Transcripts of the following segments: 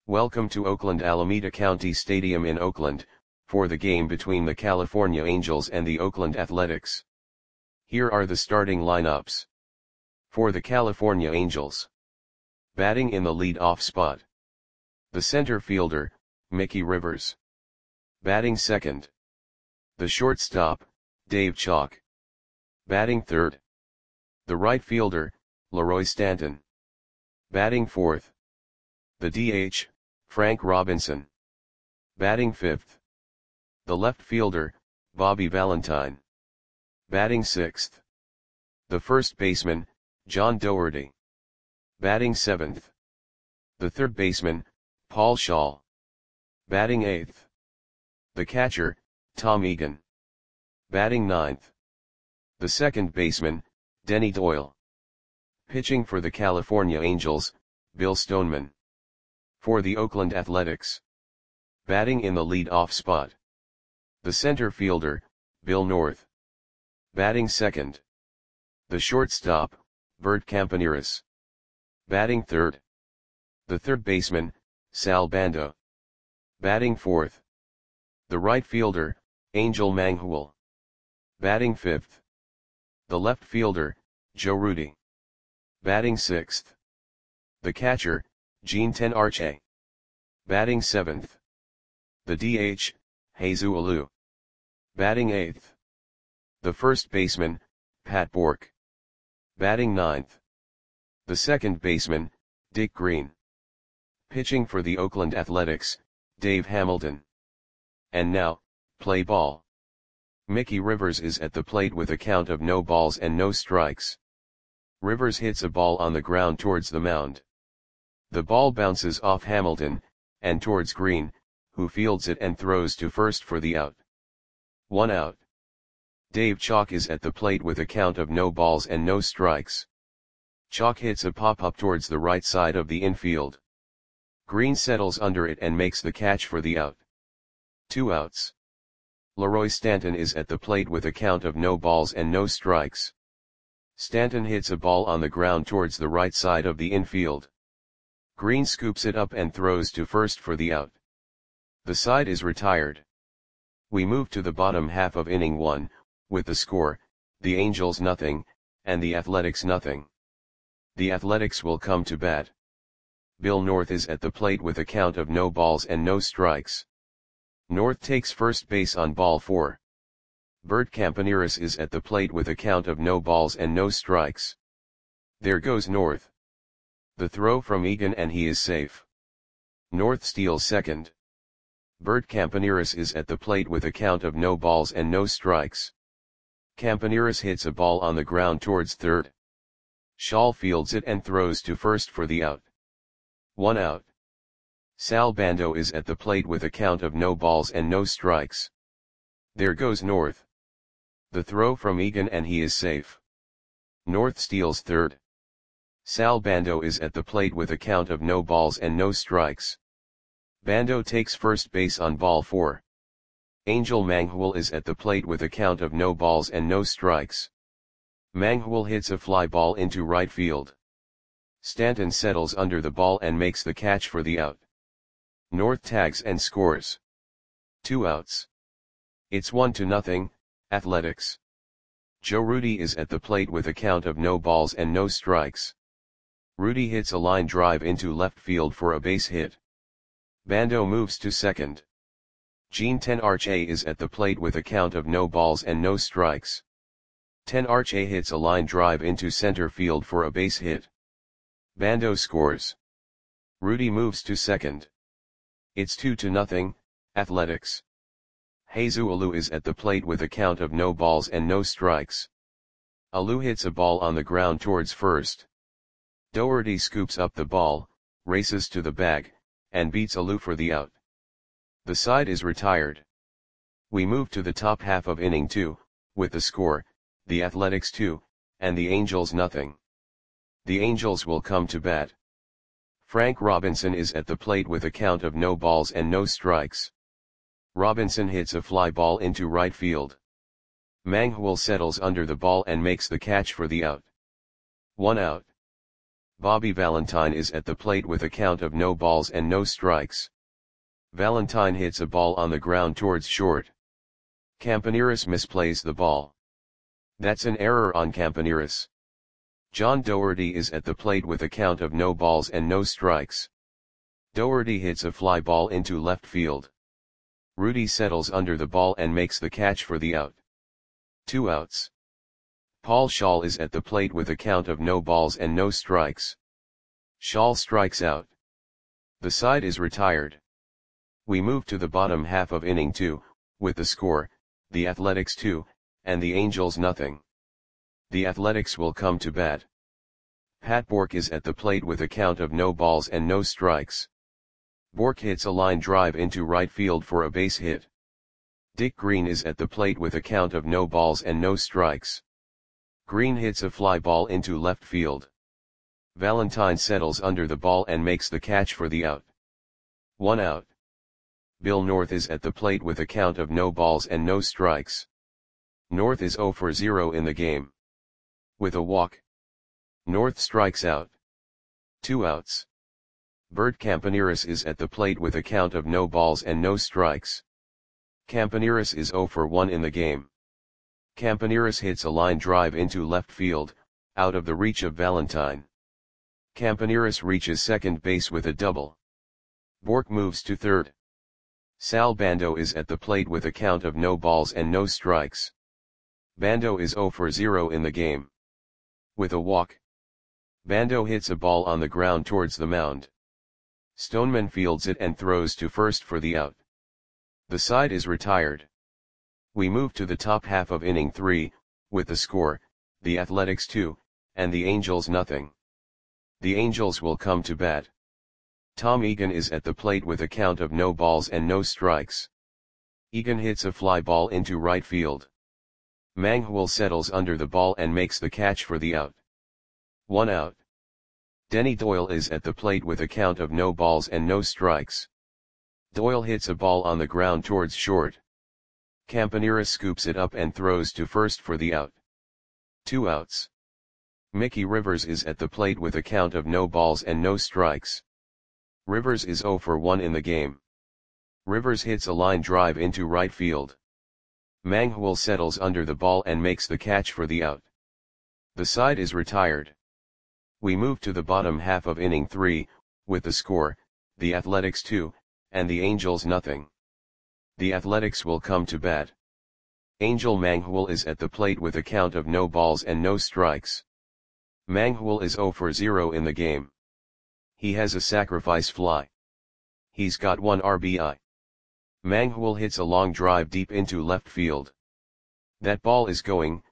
Welcome to Oakland Alameda County Stadium in Oakland, for the game between the California Angels and the Oakland Athletics. Here are the starting lineups. For the California Angels. Batting in the lead-off spot. The center fielder, Mickey Rivers. Batting second. The shortstop, Dave Chalk. Batting third. The right fielder, Leroy Stanton. Batting fourth. The DH, Frank Robinson. Batting fifth. The left fielder, Bobby Valentine. Batting sixth. The first baseman, John Doherty. Batting seventh. The third baseman, Paul Shaw. Batting eighth. The catcher, Tom Egan. Batting ninth. The second baseman, Denny Doyle. Pitching for the California Angels, Bill Stoneman. For the Oakland Athletics. Batting in the lead-off spot. The center fielder, Bill North. Batting second. The shortstop, Bert Campaneris. Batting third. The third baseman, Sal Bando. Batting fourth. The right fielder, Angel Manghul. Batting fifth. The left fielder, Joe Rudi. Batting sixth. The catcher, Gene Tenarche. Batting seventh. The DH, Jesus Alou. Batting eighth. The first baseman, Pat Bork. Batting ninth. The second baseman, Dick Green. Pitching for the Oakland Athletics, Dave Hamilton. And now, play ball. Mickey Rivers is at the plate with a count of no balls and no strikes. Rivers hits a ball on the ground towards the mound. The ball bounces off Hamilton, and towards Green, who fields it and throws to first for the out. 1 out. Dave Chalk is at the plate with a count of no balls and no strikes. Chalk hits a pop-up towards the right side of the infield. Green settles under it and makes the catch for the out. 2 outs. Leroy Stanton is at the plate with a count of no balls and no strikes. Stanton hits a ball on the ground towards the right side of the infield. Green scoops it up and throws to first for the out. The side is retired. We move to the bottom half of inning 1, with the score, the Angels nothing, and the Athletics nothing. The Athletics will come to bat. Bill North is at the plate with a count of no balls and no strikes. North takes first base on ball 4. Bert Campaneris is at the plate with a count of no balls and no strikes. There goes North. The throw from Egan and he is safe. North steals second. Bert Campaneris is at the plate with a count of no balls and no strikes. Campaneris hits a ball on the ground towards third. Shaw fields it and throws to first for the out. 1 out. Sal Bando is at the plate with a count of no balls and no strikes. There goes North. The throw from Egan and he is safe. North steals third. Sal Bando is at the plate with a count of no balls and no strikes. Bando takes first base on ball 4. Angel Manghul is at the plate with a count of no balls and no strikes. Manghul hits a fly ball into right field. Stanton settles under the ball and makes the catch for the out. North tags and scores. 2 outs. It's 1-0, Athletics. Joe Rudi is at the plate with a count of no balls and no strikes. Rudi hits a line drive into left field for a base hit. Bando moves to second. Gene Tenarche is at the plate with a count of no balls and no strikes. Tenarche hits a line drive into center field for a base hit. Bando scores. Rudi moves to second. It's 2-0, Athletics. Jesus Alou is at the plate with a count of no balls and no strikes. Alou hits a ball on the ground towards first. Doherty scoops up the ball, races to the bag, and beats Alou for the out. The side is retired. We move to the top half of inning 2, with the score, the Athletics 2, and the Angels nothing. The Angels will come to bat. Frank Robinson is at the plate with a count of no balls and no strikes. Robinson hits a fly ball into right field. Manghul settles under the ball and makes the catch for the out. 1 out. Bobby Valentine is at the plate with a count of no balls and no strikes. Valentine hits a ball on the ground towards short. Campaneris misplays the ball. That's an error on Campaneris. John Doherty is at the plate with a count of no balls and no strikes. Doherty hits a fly ball into left field. Rudy settles under the ball and makes the catch for the out. 2 outs. Paul Schall is at the plate with a count of no balls and no strikes. Schall strikes out. The side is retired. We move to the bottom half of inning 2, with the score, the Athletics 2, and the Angels nothing. The Athletics will come to bat. Pat Bork is at the plate with a count of no balls and no strikes. Bork hits a line drive into right field for a base hit. Dick Green is at the plate with a count of no balls and no strikes. Green hits a fly ball into left field. Valentine settles under the ball and makes the catch for the out. 1 out. Bill North is at the plate with a count of no balls and no strikes. North is 0 for 0 in the game. With a walk, North strikes out. 2 outs. Bert Campaneris is at the plate with a count of no balls and no strikes. Campaneris is 0 for 1 in the game. Campaneris hits a line drive into left field, out of the reach of Valentine. Campaneris reaches second base with a double. Bork moves to third. Sal Bando is at the plate with a count of no balls and no strikes. Bando is 0 for 0 in the game. With a walk, Bando hits a ball on the ground towards the mound. Stoneman fields it and throws to first for the out. The side is retired. We move to the top half of inning 3, with the score, the Athletics 2, and the Angels nothing. The Angels will come to bat. Tom Egan is at the plate with a count of no balls and no strikes. Egan hits a fly ball into right field. Manghul settles under the ball and makes the catch for the out. 1 out. Denny Doyle is at the plate with a count of no balls and no strikes. Doyle hits a ball on the ground towards short. Campaneris scoops it up and throws to first for the out. 2 outs. Mickey Rivers is at the plate with a count of no balls and no strikes. Rivers is 0 for 1 in the game. Rivers hits a line drive into right field. Manghul settles under the ball and makes the catch for the out. The side is retired. We move to the bottom half of inning 3, with the score, the Athletics 2, and the Angels nothing. The Athletics will come to bat. Angel Manghul is at the plate with a count of no balls and no strikes. Manghul is 0 for 0 in the game. He has a sacrifice fly. He's got 1 RBI. Manghul hits a long drive deep into left field. That ball is gone.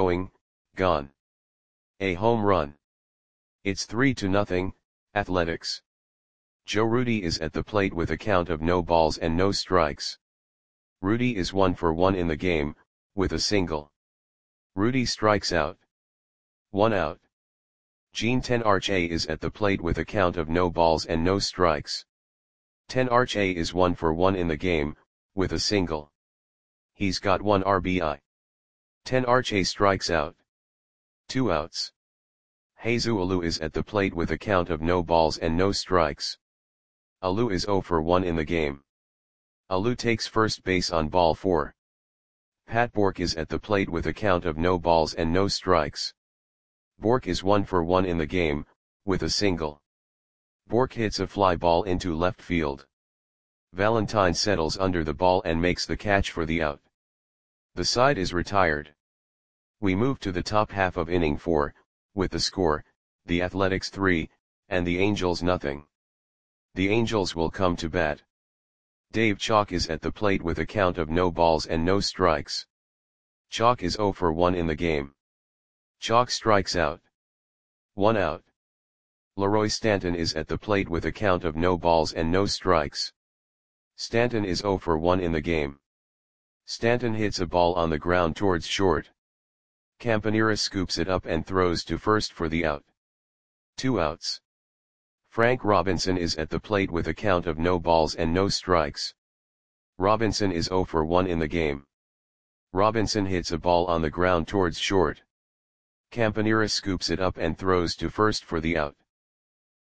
A home run. It's 3-0, Athletics. Joe Rudy is at the plate with a count of no balls and no strikes. Rudy is 1 for 1 in the game, with a single. Rudy strikes out. 1 out. Gene Tenarche is at the plate with a count of no balls and no strikes. Tenarche is 1 for 1 in the game, with a single. He's got 1 RBI. Tenarche strikes out. 2 outs. Jesus Alou is at the plate with a count of no balls and no strikes. Alou is 0 for 1 in the game. Alou takes first base on ball 4. Pat Bork is at the plate with a count of no balls and no strikes. Bork is 1 for 1 in the game, with a single. Bork hits a fly ball into left field. Valentine settles under the ball and makes the catch for the out. The side is retired. We move to the top half of inning 4, with the score, the Athletics 3, and the Angels nothing. The Angels will come to bat. Dave Chalk is at the plate with a count of no balls and no strikes. Chalk is 0 for 1 in the game. Chalk strikes out. 1 out. Leroy Stanton is at the plate with a count of no balls and no strikes. Stanton is 0 for 1 in the game. Stanton hits a ball on the ground towards short. Campaneris scoops it up and throws to first for the out. 2 outs. Frank Robinson is at the plate with a count of no balls and no strikes. Robinson is 0 for 1 in the game. Robinson hits a ball on the ground towards short. Campaneris scoops it up and throws to first for the out.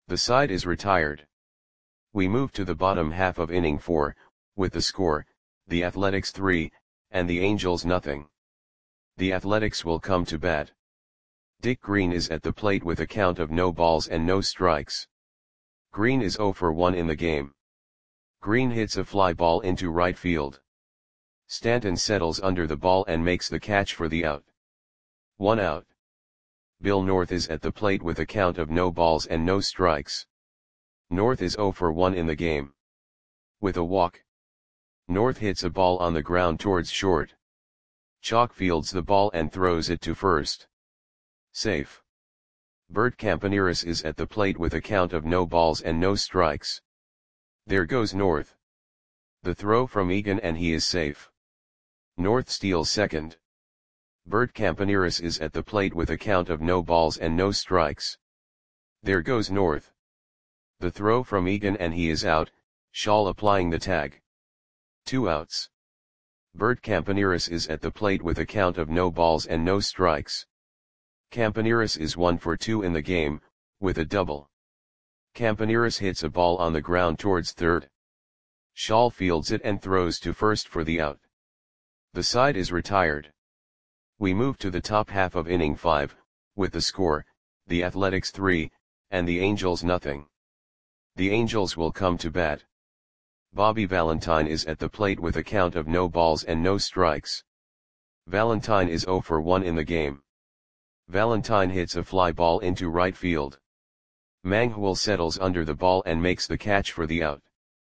The side is retired. We move to the bottom half of inning 4, with the score, the Athletics 3, and the Angels nothing. The Athletics will come to bat. Dick Green is at the plate with a count of no balls and no strikes. Green is 0 for 1 in the game. Green hits a fly ball into right field. Stanton settles under the ball and makes the catch for the out. 1 out. Bill North is at the plate with a count of no balls and no strikes. North is 0 for 1 in the game. With a walk. North hits a ball on the ground towards short. Chalk fields the ball and throws it to first. Safe. Bert Campaneris is at the plate with a count of no balls and no strikes. There goes North. The throw from Egan and he is safe. North steals second. Bert Campaneris is at the plate with a count of no balls and no strikes. There goes North. The throw from Egan and he is out, Shaw applying the tag. 2 outs. Bert Campaneris is at the plate with a count of no balls and no strikes. Campaneris is 1 for 2 in the game, with a double. Campaneris hits a ball on the ground towards third. Shaw fields it and throws to first for the out. The side is retired. We move to the top half of inning 5, with the score, the Athletics 3, and the Angels nothing. The Angels will come to bat. Bobby Valentine is at the plate with a count of no balls and no strikes. Valentine is 0 for 1 in the game. Valentine hits a fly ball into right field. Manghwal settles under the ball and makes the catch for the out.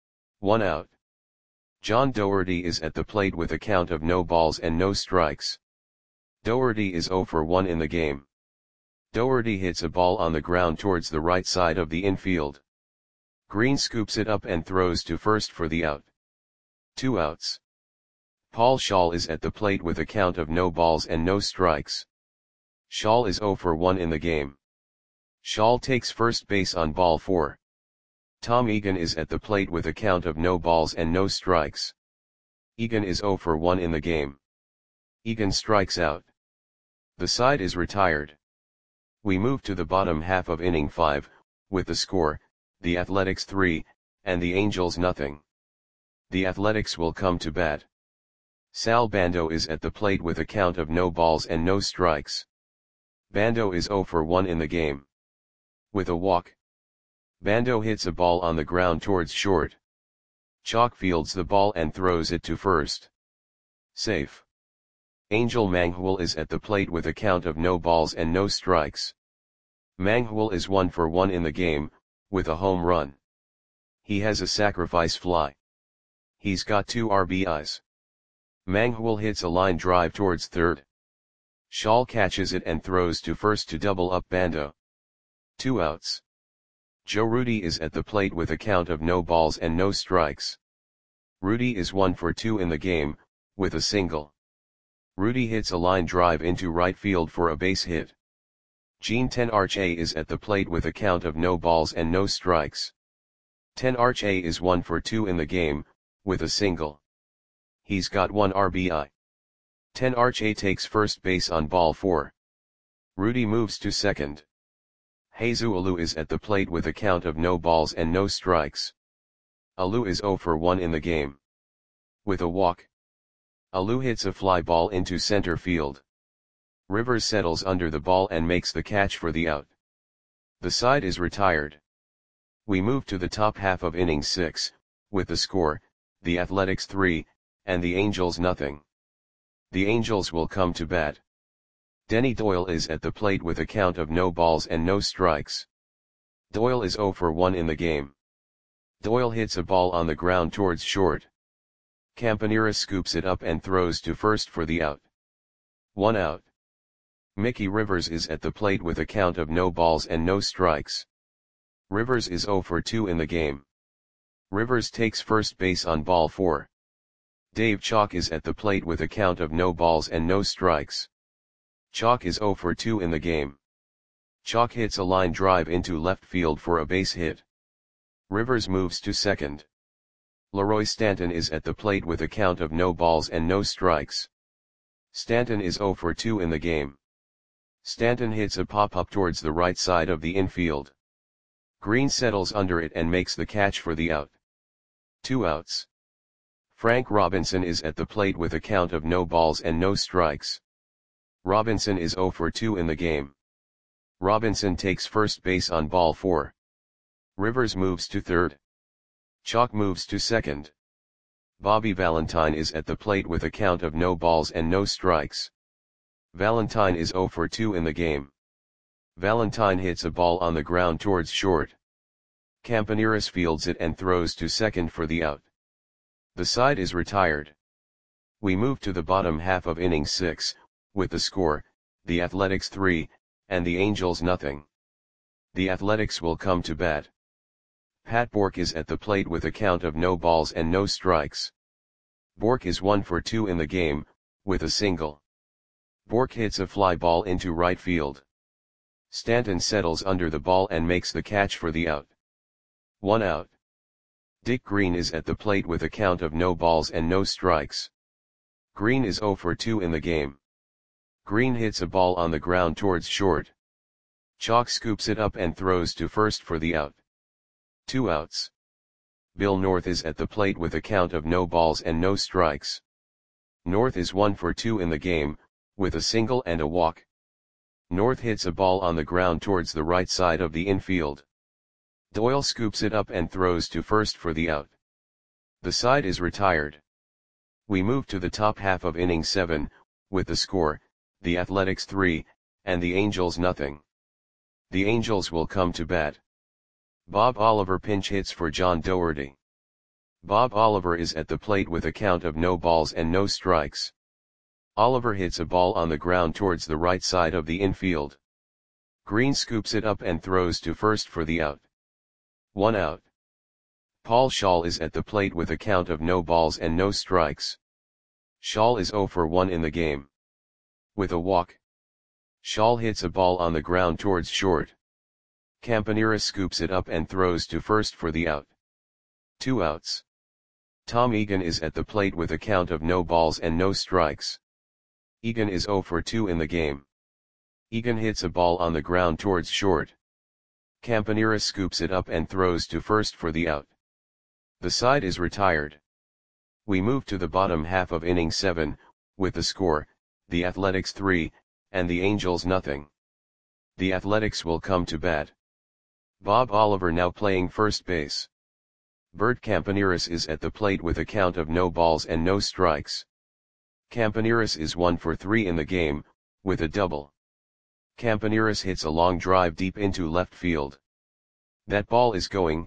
1 out. John Doherty is at the plate with a count of no balls and no strikes. Doherty is 0 for 1 in the game. Doherty hits a ball on the ground towards the right side of the infield. Green scoops it up and throws to first for the out. 2 outs. Paul Shaw is at the plate with a count of no balls and no strikes. Shaw is 0 for 1 in the game. Shaw takes first base on ball 4. Tom Egan is at the plate with a count of no balls and no strikes. Egan is 0 for 1 in the game. Egan strikes out. The side is retired. We move to the bottom half of inning 5, with the score, the Athletics 3, and the Angels nothing. The Athletics will come to bat. Sal Bando is at the plate with a count of no balls and no strikes. Bando is 0 for 1 in the game. With a walk. Bando hits a ball on the ground towards short. Chalk fields the ball and throws it to first. Safe. Angel Manghwal is at the plate with a count of no balls and no strikes. Manghwal is 1 for 1 in the game, with a home run. He has a sacrifice fly. He's got 2 RBIs. Manghwal hits a line drive towards third. Shaw catches it and throws to first to double up Bando. 2 outs. Joe Rudi is at the plate with a count of no balls and no strikes. Rudi is 1 for 2 in the game, with a single. Rudi hits a line drive into right field for a base hit. Gene Tenarche is at the plate with a count of no balls and no strikes. Tenarche is 1 for 2 in the game, with a single. He's got 1 RBI. Tenarche takes first base on ball 4. Rudi moves to second. Jesus Alou is at the plate with a count of no balls and no strikes. Alou is 0 for 1 in the game. With a walk. Alou hits a fly ball into center field. Rivers settles under the ball and makes the catch for the out. The side is retired. We move to the top half of inning 6, with the score, the Athletics 3, and the Angels nothing. The Angels will come to bat. Denny Doyle is at the plate with a count of no balls and no strikes. Doyle is 0 for 1 in the game. Doyle hits a ball on the ground towards short. Campaneris scoops it up and throws to first for the out. 1 out. Mickey Rivers is at the plate with a count of no balls and no strikes. Rivers is 0 for 2 in the game. Rivers takes first base on ball 4. Dave Chalk is at the plate with a count of no balls and no strikes. Chalk is 0 for 2 in the game. Chalk hits a line drive into left field for a base hit. Rivers moves to second. Leroy Stanton is at the plate with a count of no balls and no strikes. Stanton is 0 for 2 in the game. Stanton hits a pop-up towards the right side of the infield. Green settles under it and makes the catch for the out. 2 outs. Frank Robinson is at the plate with a count of no balls and no strikes. Robinson is 0 for 2 in the game. Robinson takes first base on ball 4. Rivers moves to third. Chalk moves to second. Bobby Valentine is at the plate with a count of no balls and no strikes. Valentine is 0 for 2 in the game. Valentine hits a ball on the ground towards short. Campaneris fields it and throws to second for the out. The side is retired. We move to the bottom half of inning 6, with the score, the Athletics 3, and the Angels nothing. The Athletics will come to bat. Pat Bourque is at the plate with a count of no balls and no strikes. Bourque is 1 for 2 in the game, with a single. Bourque hits a fly ball into right field. Stanton settles under the ball and makes the catch for the out. 1 out. Dick Green is at the plate with a count of no balls and no strikes. Green is 0 for 2 in the game. Green hits a ball on the ground towards short. Chalk scoops it up and throws to first for the out. 2 outs. Bill North is at the plate with a count of no balls and no strikes. North is 1 for 2 in the game, with a single and a walk. North hits a ball on the ground towards the right side of the infield. Doyle scoops it up and throws to first for the out. The side is retired. We move to the top half of inning 7, with the score, the Athletics 3, and the Angels nothing. The Angels will come to bat. Bob Oliver pinch hits for John Doherty. Bob Oliver is at the plate with a count of no balls and no strikes. Oliver hits a ball on the ground towards the right side of the infield. Green scoops it up and throws to first for the out. 1 out. Paul Schall is at the plate with a count of no balls and no strikes. Schall is 0 for 1 in the game. With a walk. Schall hits a ball on the ground towards short. Campaneris scoops it up and throws to first for the out. 2 outs. Tom Egan is at the plate with a count of no balls and no strikes. Egan is 0 for 2 in the game. Egan hits a ball on the ground towards short. Campaneris scoops it up and throws to first for the out. The side is retired. We move to the bottom half of inning 7, with the score, the Athletics 3, and the Angels nothing. The Athletics will come to bat. Bob Oliver now playing first base. Bert Campaneris is at the plate with a count of no balls and no strikes. Campaneris is 1 for 3 in the game, with a double. Campaneris hits a long drive deep into left field. That ball is going,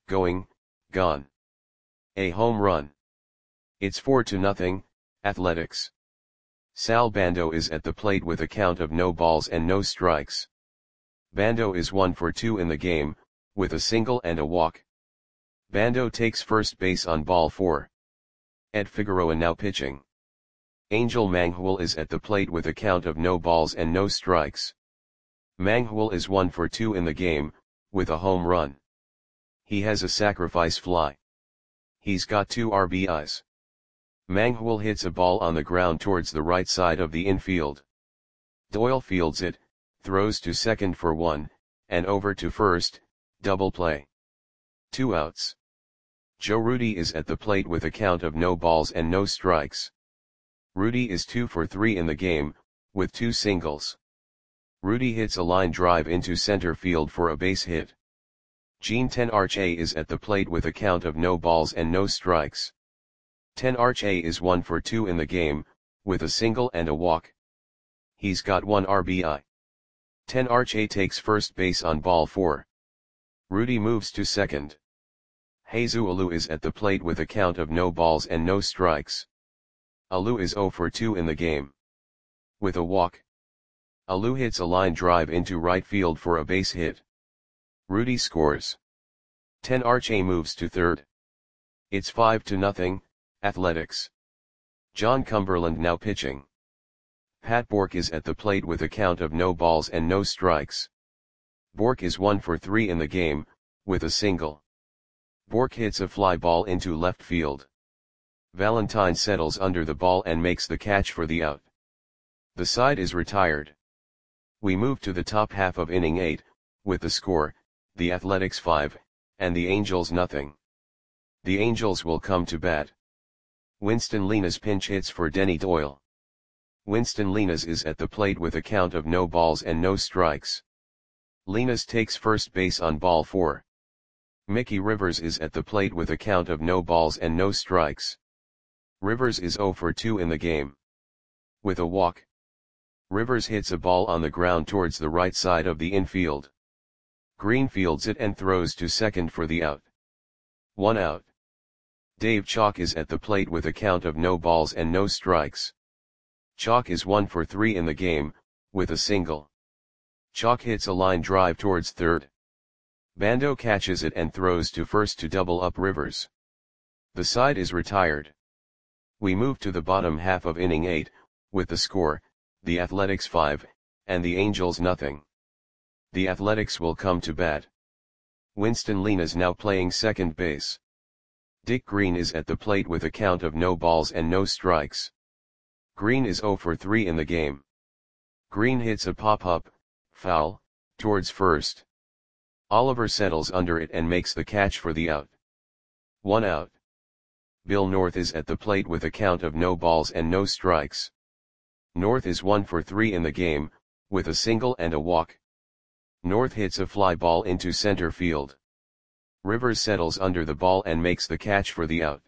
gone. A home run. It's 4-0, Athletics. Sal Bando is at the plate with a count of no balls and no strikes. Bando is 1 for 2 in the game, with a single and a walk. Bando takes first base on ball 4. Ed Figueroa now pitching. Angel Manghul is at the plate with a count of no balls and no strikes. Manghul is 1 for 2 in the game, with a home run. He has a sacrifice fly. He's got 2 RBIs. Manghul hits a ball on the ground towards the right side of the infield. Doyle fields it, throws to second for 1, and over to first, double play. 2 outs. Joe Rudi is at the plate with a count of no balls and no strikes. Rudi is 2 for 3 in the game, with 2 singles. Rudi hits a line drive into center field for a base hit. Gene Tenarche is at the plate with a count of no balls and no strikes. Tenarche is 1 for 2 in the game, with a single and a walk. He's got 1 RBI. Tenarche takes first base on ball 4. Rudi moves to second. Jesus Alou is at the plate with a count of no balls and no strikes. Alou is 0 for 2 in the game. With a walk. Alou hits a line drive into right field for a base hit. Rudi scores. Tenarche moves to third. It's 5-0, Athletics. John Cumberland now pitching. Pat Bourque is at the plate with a count of no balls and no strikes. Bourque is 1 for 3 in the game, with a single. Bourque hits a fly ball into left field. Valentine settles under the ball and makes the catch for the out. The side is retired. We move to the top half of inning 8, with the score, the Athletics 5, and the Angels nothing. The Angels will come to bat. Winston Lina's pinch hits for Denny Doyle. Winston Lina's is at the plate with a count of no balls and no strikes. Lina's takes first base on ball 4. Mickey Rivers is at the plate with a count of no balls and no strikes. Rivers is 0 for 2 in the game. With a walk, Rivers hits a ball on the ground towards the right side of the infield. Green fields it and throws to second for the out. 1 out. Dave Chalk is at the plate with a count of no balls and no strikes. Chalk is 1 for 3 in the game, with a single. Chalk hits a line drive towards third. Bando catches it and throws to first to double up Rivers. The side is retired. We move to the bottom half of inning 8, with the score, the Athletics 5, and the Angels nothing. The Athletics will come to bat. Winston Lina's now playing second base. Dick Green is at the plate with a count of no balls and no strikes. Green is 0 for 3 in the game. Green hits a pop-up, foul, towards first. Oliver settles under it and makes the catch for the out. 1 out. Bill North is at the plate with a count of no balls and no strikes. North is 1 for 3 in the game, with a single and a walk. North hits a fly ball into center field. Rivers settles under the ball and makes the catch for the out.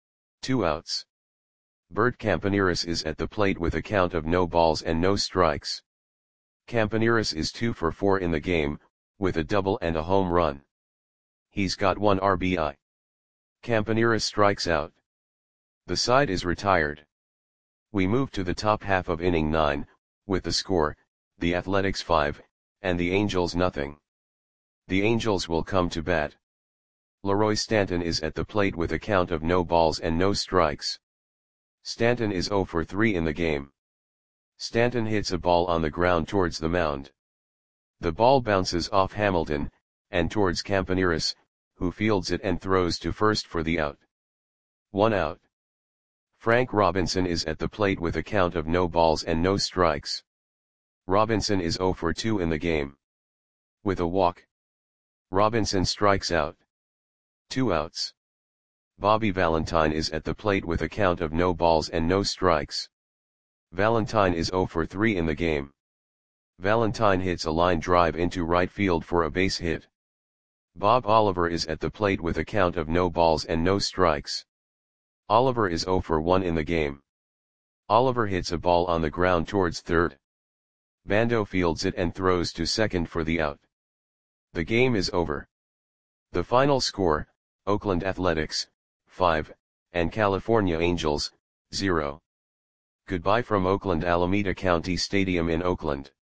2 outs. Bert Campaneris is at the plate with a count of no balls and no strikes. Campaneris is 2 for 4 in the game, with a double and a home run. He's got 1 RBI. Campaneris strikes out. The side is retired. We move to the top half of inning 9, with the score, the Athletics 5, and the Angels nothing. The Angels will come to bat. Leroy Stanton is at the plate with a count of no balls and no strikes. Stanton is 0 for 3 in the game. Stanton hits a ball on the ground towards the mound. The ball bounces off Hamilton, and towards Campaneris, who fields it and throws to first for the out. 1 out. Frank Robinson is at the plate with a count of no balls and no strikes. Robinson is 0 for 2 in the game. With a walk, Robinson strikes out. 2 outs. Bobby Valentine is at the plate with a count of no balls and no strikes. Valentine is 0 for 3 in the game. Valentine hits a line drive into right field for a base hit. Bob Oliver is at the plate with a count of no balls and no strikes. Oliver is 0 for 1 in the game. Oliver hits a ball on the ground towards third. Bando fields it and throws to second for the out. The game is over. The final score, Oakland Athletics, 5, and California Angels, 0. Goodbye from Oakland Alameda County Stadium in Oakland.